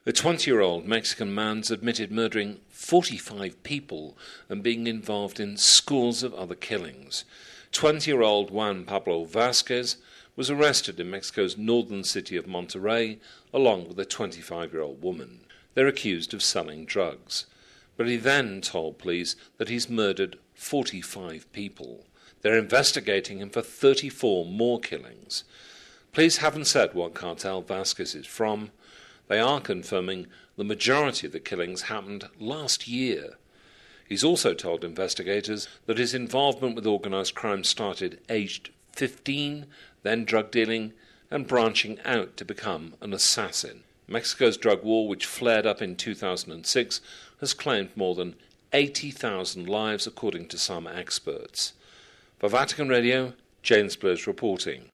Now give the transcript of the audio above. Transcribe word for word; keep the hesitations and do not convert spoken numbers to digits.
A twenty-year-old Mexican man's admitted murdering forty-five people and being involved in scores of other killings. twenty-year-old Juan Pablo Vasquez was arrested in Mexico's northern city of Monterrey, along with a twenty-five-year-old woman. They're accused of selling drugs. But he then told police that he's murdered forty-five people. They're investigating him for thirty-four more killings. Police haven't said what cartel Vasquez is from. They are confirming the majority of the killings happened last year. He's also told investigators that his involvement with organised crime started aged fifteen, then drug dealing, and branching out to become an assassin. Mexico's drug war, which flared up in two thousand six, has claimed more than eighty thousand lives, according to some experts. For Vatican Radio, James Bliss reporting.